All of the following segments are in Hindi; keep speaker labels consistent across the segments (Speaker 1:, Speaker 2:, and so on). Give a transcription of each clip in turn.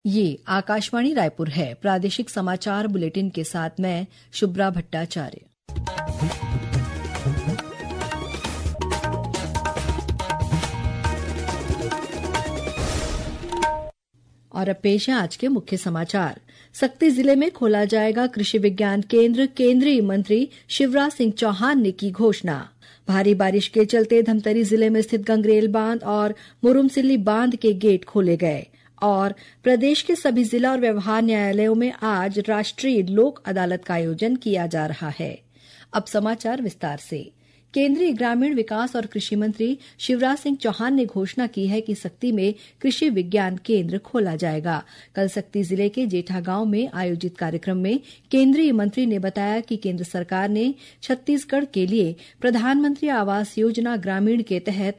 Speaker 1: ये आकाशवाणी रायपुर है। प्रादेशिक समाचार बुलेटिन के साथ मैं शुभ्रा भट्टाचार्य। और अब पेश है आज के मुख्य समाचार। सक्ती जिले में खोला जाएगा कृषि विज्ञान केंद्र, केंद्रीय मंत्री शिवराज सिंह चौहान ने की घोषणा। भारी बारिश के चलते धमतरी जिले में स्थित गंगरेल बांध और मुरुमसिल्ली बांध के गेट खोले गए। और प्रदेश के सभी जिला और व्यवहार न्यायालयों में आज राष्ट्रीय लोक अदालत का आयोजन किया जा रहा है। अब समाचार विस्तार से। केंद्रीय ग्रामीण विकास और कृषि मंत्री शिवराज सिंह चौहान ने घोषणा की है कि सक्ती में कृषि विज्ञान केंद्र खोला जाएगा। कल सक्ती जिले के जेठा गांव में आयोजित कार्यक्रम में केंद्रीय मंत्री ने बताया कि केंद्र सरकार ने छत्तीसगढ़ के लिए प्रधानमंत्री आवास योजना ग्रामीण के तहत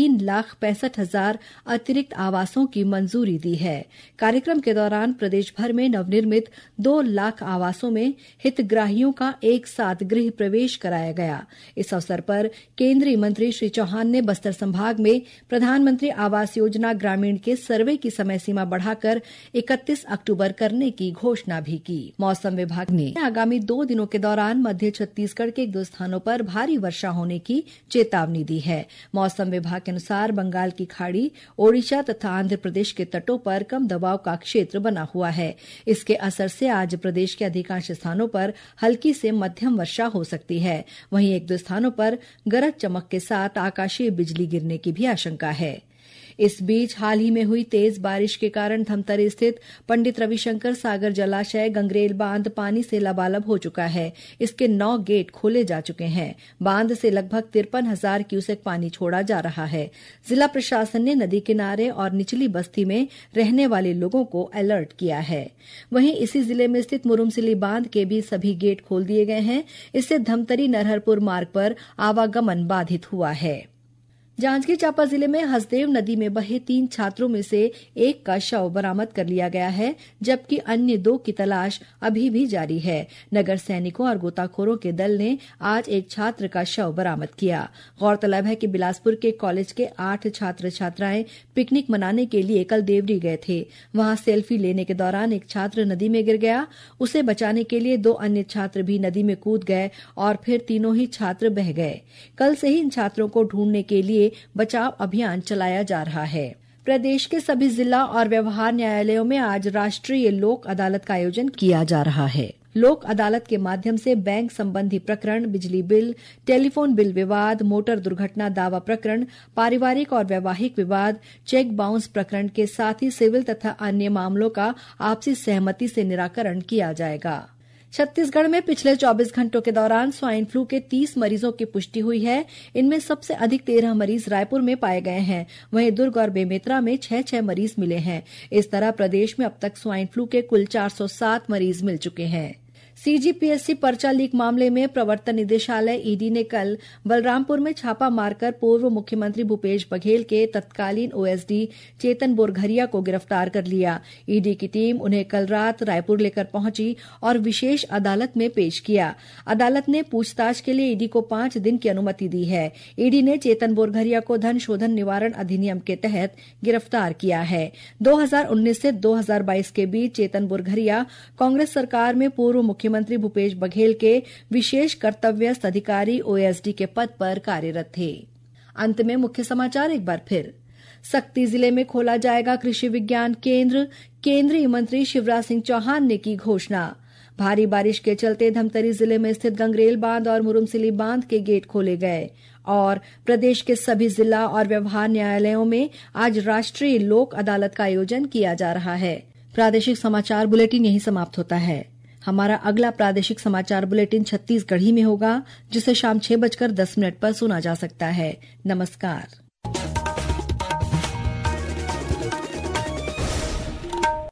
Speaker 1: 3,65,000 अतिरिक्त आवासों की मंजूरी दी है। कार्यक्रम के दौरान प्रदेश भर में नवनिर्मित 2 लाख आवासों में हितग्राहियों का एक साथ गृह प्रवेश कराया गया। इस अवसर पर केंद्रीय मंत्री श्री चौहान ने बस्तर संभाग में प्रधानमंत्री आवास योजना ग्रामीण के सर्वे की समय सीमा बढ़ाकर 31 अक्टूबर करने की घोषणा भी की। मौसम विभाग ने आगामी 2 दिनों के दौरान मध्य छत्तीसगढ़ के 1-2 स्थानों पर भारी वर्षा होने की चेतावनी दी है। मौसम विभाग के अनुसार बंगाल की खाड़ी, ओडिशा तथा आंध्र प्रदेश के तटों पर कम दबाव का क्षेत्र बना हुआ है। इसके असर से आज प्रदेश के अधिकांश स्थानों पर हल्की से मध्यम वर्षा हो सकती है। वहीं 1-2 स्थानों पर गरज चमक के साथ आकाशीय बिजली गिरने की भी आशंका है। इस बीच हाल ही में हुई तेज बारिश के कारण धमतरी स्थित पंडित रविशंकर सागर जलाशय गंगरेल बांध पानी से लबालब हो चुका है। इसके 9 गेट खोले जा चुके हैं। बांध से लगभग 53,000 क्यूसेक पानी छोड़ा जा रहा है। जिला प्रशासन ने नदी किनारे और निचली बस्ती में रहने वाले लोगों को अलर्ट किया है। वहीं इसी जिले में स्थित मुरुमसिल्ली बांध के भी सभी गेट खोल दिए गए हैं। इससे धमतरी नरहरपुर मार्ग पर आवागमन बाधित हुआ है। जांजगीर चांपा जिले में हसदेव नदी में बहे 3 छात्रों में से एक का शव बरामद कर लिया गया है, जबकि अन्य 2 की तलाश अभी भी जारी है। नगर सैनिकों और गोताखोरों के दल ने आज एक छात्र का शव बरामद किया। गौरतलब है कि बिलासपुर के कॉलेज के 8 छात्र छात्राएं पिकनिक मनाने के लिए कल देवरी गए थे। वहां सेल्फी लेने के दौरान एक छात्र नदी में गिर गया। उसे बचाने के लिए 2 अन्य छात्र भी नदी में कूद गए और फिर तीनों ही छात्र बह गए। कल से ही इन छात्रों को ढूंढने के लिए बचाव अभियान चलाया जा रहा है। प्रदेश के सभी जिला और व्यवहार न्यायालयों में आज राष्ट्रीय लोक अदालत का आयोजन किया जा रहा है। लोक अदालत के माध्यम से बैंक संबंधी प्रकरण, बिजली बिल, टेलीफोन बिल विवाद, मोटर दुर्घटना दावा प्रकरण, पारिवारिक और वैवाहिक विवाद, चेक बाउंस प्रकरण के साथ ही सिविल तथा अन्य मामलों का आपसी सहमति से निराकरण किया जाएगा। छत्तीसगढ़ में पिछले 24 घंटों के दौरान स्वाइन फ्लू के 30 मरीजों की पुष्टि हुई है। इनमें सबसे अधिक 13 मरीज रायपुर में पाए गए हैं। वहीं दुर्ग और बेमेतरा में 6-6 मरीज मिले हैं। इस तरह प्रदेश में अब तक स्वाइन फ्लू के कुल 407 मरीज मिल चुके हैं। सीजीपीएससी पर्चा लीक मामले में प्रवर्तन निदेशालय ईडी ने कल बलरामपुर में छापा मारकर पूर्व मुख्यमंत्री भूपेश बघेल के तत्कालीन ओएसडी चेतन बोरघरिया को गिरफ्तार कर लिया। ईडी की टीम उन्हें कल रात रायपुर लेकर पहुंची और विशेष अदालत में पेश किया। अदालत ने पूछताछ के लिए ईडी को 5 दिन की अनुमति दी है। ईडी ने चेतन बोरघरिया को धन शोधन निवारण अधिनियम के तहत गिरफ्तार किया है। 2019 से 2022 के बीच चेतन बोरघरिया कांग्रेस सरकार में पूर्व मुख्यमंत्री भूपेश बघेल के विशेष कर्तव्यस्थ अधिकारी ओएसडी के पद पर कार्यरत थे। अंत में मुख्य समाचार एक बार फिर। सक्ती जिले में खोला जाएगा कृषि विज्ञान केंद्र, केंद्रीय मंत्री शिवराज सिंह चौहान ने की घोषणा। भारी बारिश के चलते धमतरी जिले में स्थित गंगरेल बांध और मुरुमसिल्ली बांध के गेट खोले गए। और प्रदेश के सभी जिला और व्यवहार न्यायालयों में आज राष्ट्रीय लोक अदालत का आयोजन किया जा रहा है। प्रादेशिक समाचार बुलेटिन यहीं समाप्त होता है। हमारा अगला प्रादेशिक समाचार बुलेटिन छत्तीसगढ़ी में होगा, जिसे शाम 6:10 पर सुना जा सकता है। नमस्कार।